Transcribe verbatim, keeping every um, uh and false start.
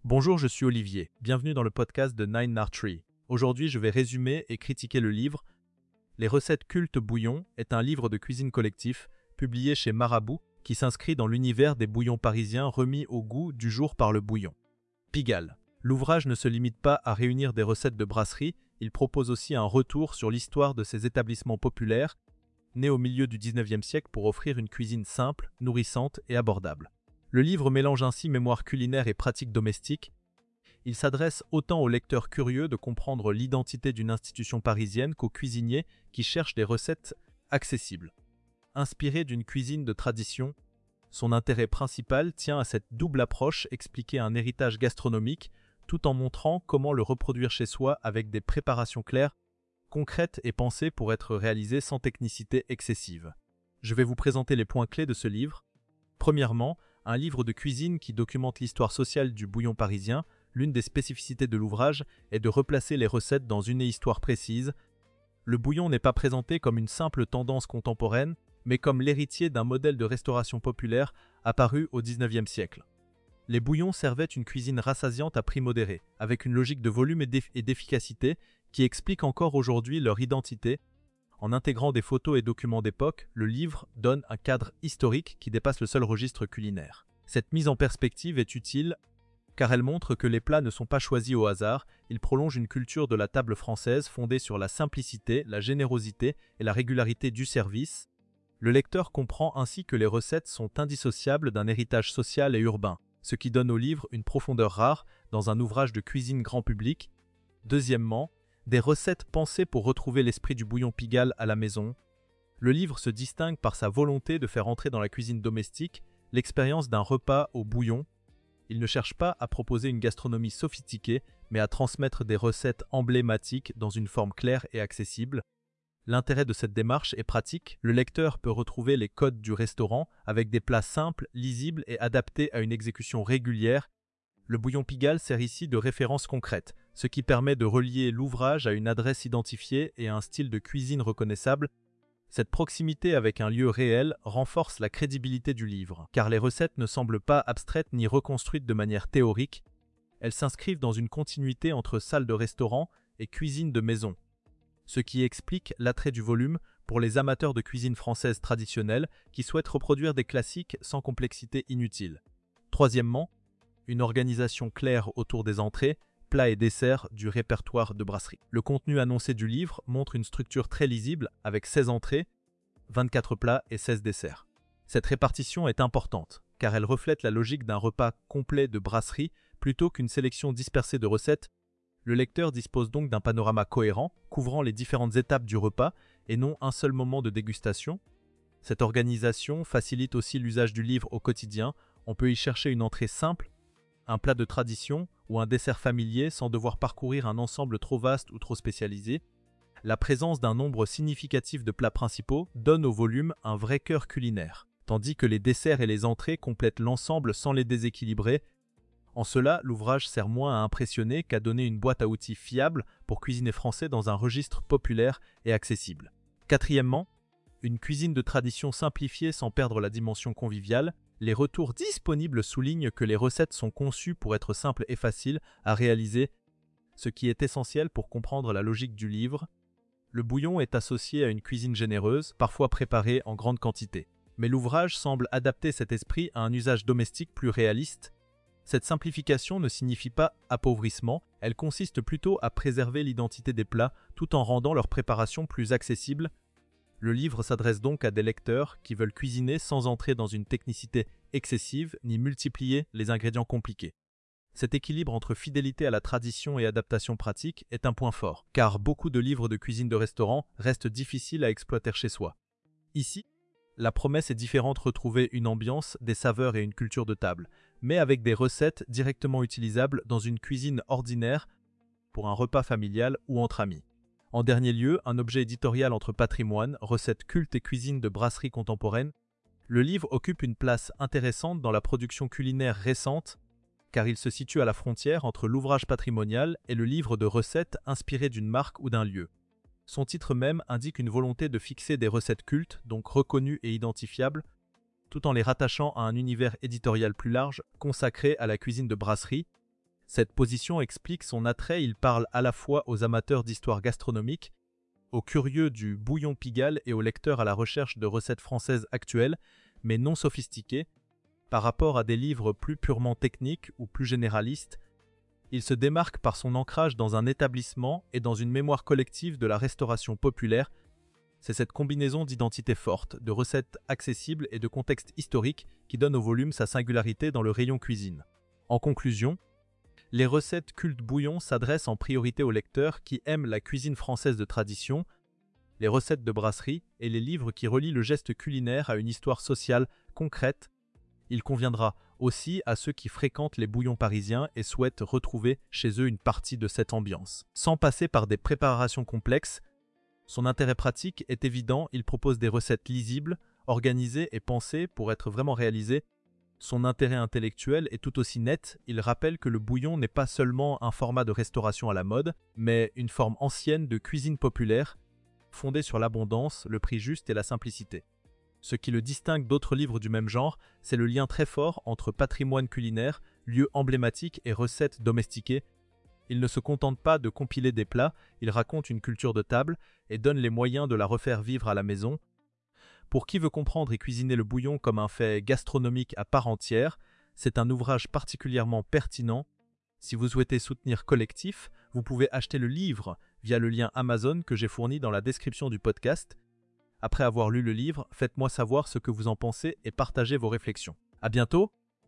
Bonjour, je suis Olivier. Bienvenue dans le podcast de Nine Nard Tree. Aujourd'hui, je vais résumer et critiquer le livre Les recettes cultes bouillon est un livre de cuisine collectif publié chez Marabout qui s'inscrit dans l'univers des bouillons parisiens remis au goût du jour par le bouillon. Pigalle. L'ouvrage ne se limite pas à réunir des recettes de brasserie, il propose aussi un retour sur l'histoire de ces établissements populaires nés au milieu du dix-neuvième siècle pour offrir une cuisine simple, nourrissante et abordable. Le livre mélange ainsi mémoire culinaire et pratique domestique. Il s'adresse autant aux lecteurs curieux de comprendre l'identité d'une institution parisienne qu'aux cuisiniers qui cherchent des recettes accessibles. Inspiré d'une cuisine de tradition, son intérêt principal tient à cette double approche expliquer un héritage gastronomique tout en montrant comment le reproduire chez soi avec des préparations claires, concrètes et pensées pour être réalisées sans technicité excessive. Je vais vous présenter les points clés de ce livre. Premièrement, un livre de cuisine qui documente l'histoire sociale du bouillon parisien. L'une des spécificités de l'ouvrage est de replacer les recettes dans une histoire précise. Le bouillon n'est pas présenté comme une simple tendance contemporaine, mais comme l'héritier d'un modèle de restauration populaire apparu au dix-neuvième siècle. Les bouillons servaient une cuisine rassasiante à prix modéré, avec une logique de volume et d'efficacité qui explique encore aujourd'hui leur identité. En intégrant des photos et documents d'époque, le livre donne un cadre historique qui dépasse le seul registre culinaire. Cette mise en perspective est utile car elle montre que les plats ne sont pas choisis au hasard, ils prolongent une culture de la table française fondée sur la simplicité, la générosité et la régularité du service. Le lecteur comprend ainsi que les recettes sont indissociables d'un héritage social et urbain, ce qui donne au livre une profondeur rare dans un ouvrage de cuisine grand public. Deuxièmement, des recettes pensées pour retrouver l'esprit du bouillon Pigalle à la maison. Le livre se distingue par sa volonté de faire entrer dans la cuisine domestique l'expérience d'un repas au bouillon. Il ne cherche pas à proposer une gastronomie sophistiquée, mais à transmettre des recettes emblématiques dans une forme claire et accessible. L'intérêt de cette démarche est pratique, le lecteur peut retrouver les codes du restaurant avec des plats simples, lisibles et adaptés à une exécution régulière. Le bouillon Pigalle sert ici de référence concrète, ce qui permet de relier l'ouvrage à une adresse identifiée et à un style de cuisine reconnaissable. Cette proximité avec un lieu réel renforce la crédibilité du livre, car les recettes ne semblent pas abstraites ni reconstruites de manière théorique. Elles s'inscrivent dans une continuité entre salle de restaurant et cuisine de maison, ce qui explique l'attrait du volume pour les amateurs de cuisine française traditionnelle qui souhaitent reproduire des classiques sans complexité inutile. Troisièmement, une organisation claire autour des entrées, plats et desserts du répertoire de brasserie. Le contenu annoncé du livre montre une structure très lisible avec seize entrées, vingt-quatre plats et seize desserts. Cette répartition est importante car elle reflète la logique d'un repas complet de brasserie plutôt qu'une sélection dispersée de recettes. Le lecteur dispose donc d'un panorama cohérent couvrant les différentes étapes du repas et non un seul moment de dégustation. Cette organisation facilite aussi l'usage du livre au quotidien. On peut y chercher une entrée simple, un plat de tradition ou un dessert familier sans devoir parcourir un ensemble trop vaste ou trop spécialisé. La présence d'un nombre significatif de plats principaux donne au volume un vrai cœur culinaire, tandis que les desserts et les entrées complètent l'ensemble sans les déséquilibrer. En cela, l'ouvrage sert moins à impressionner qu'à donner une boîte à outils fiable pour cuisiner français dans un registre populaire et accessible. Quatrièmement, une cuisine de tradition simplifiée sans perdre la dimension conviviale. Les retours disponibles soulignent que les recettes sont conçues pour être simples et faciles à réaliser, ce qui est essentiel pour comprendre la logique du livre. Le bouillon est associé à une cuisine généreuse, parfois préparée en grande quantité. Mais l'ouvrage semble adapter cet esprit à un usage domestique plus réaliste. Cette simplification ne signifie pas appauvrissement, elle consiste plutôt à préserver l'identité des plats tout en rendant leur préparation plus accessible. Le livre s'adresse donc à des lecteurs qui veulent cuisiner sans entrer dans une technicité excessive ni multiplier les ingrédients compliqués. Cet équilibre entre fidélité à la tradition et adaptation pratique est un point fort, car beaucoup de livres de cuisine de restaurant restent difficiles à exploiter chez soi. Ici, la promesse est différente: retrouver une ambiance, des saveurs et une culture de table, mais avec des recettes directement utilisables dans une cuisine ordinaire pour un repas familial ou entre amis. En dernier lieu, un objet éditorial entre patrimoine, recettes cultes et cuisine de brasserie contemporaine. Le livre occupe une place intéressante dans la production culinaire récente, car il se situe à la frontière entre l'ouvrage patrimonial et le livre de recettes inspiré d'une marque ou d'un lieu. Son titre même indique une volonté de fixer des recettes cultes, donc reconnues et identifiables, tout en les rattachant à un univers éditorial plus large, consacré à la cuisine de brasserie. Cette position explique son attrait, il parle à la fois aux amateurs d'histoire gastronomique, aux curieux du bouillon Pigalle et aux lecteurs à la recherche de recettes françaises actuelles, mais non sophistiquées, par rapport à des livres plus purement techniques ou plus généralistes. Il se démarque par son ancrage dans un établissement et dans une mémoire collective de la restauration populaire. C'est cette combinaison d'identité forte, de recettes accessibles et de contexte historique qui donne au volume sa singularité dans le rayon cuisine. En conclusion, les recettes culte bouillon s'adressent en priorité aux lecteurs qui aiment la cuisine française de tradition, les recettes de brasserie et les livres qui relient le geste culinaire à une histoire sociale concrète. Il conviendra aussi à ceux qui fréquentent les bouillons parisiens et souhaitent retrouver chez eux une partie de cette ambiance. Sans passer par des préparations complexes, son intérêt pratique est évident, il propose des recettes lisibles, organisées et pensées pour être vraiment réalisées. Son intérêt intellectuel est tout aussi net, il rappelle que le bouillon n'est pas seulement un format de restauration à la mode, mais une forme ancienne de cuisine populaire, fondée sur l'abondance, le prix juste et la simplicité. Ce qui le distingue d'autres livres du même genre, c'est le lien très fort entre patrimoine culinaire, lieu emblématique et recettes domestiquées. Il ne se contente pas de compiler des plats, il raconte une culture de table et donne les moyens de la refaire vivre à la maison. Pour qui veut comprendre et cuisiner le bouillon comme un fait gastronomique à part entière, c'est un ouvrage particulièrement pertinent. Si vous souhaitez soutenir Collectif, vous pouvez acheter le livre via le lien Amazon que j'ai fourni dans la description du podcast. Après avoir lu le livre, faites-moi savoir ce que vous en pensez et partagez vos réflexions. À bientôt!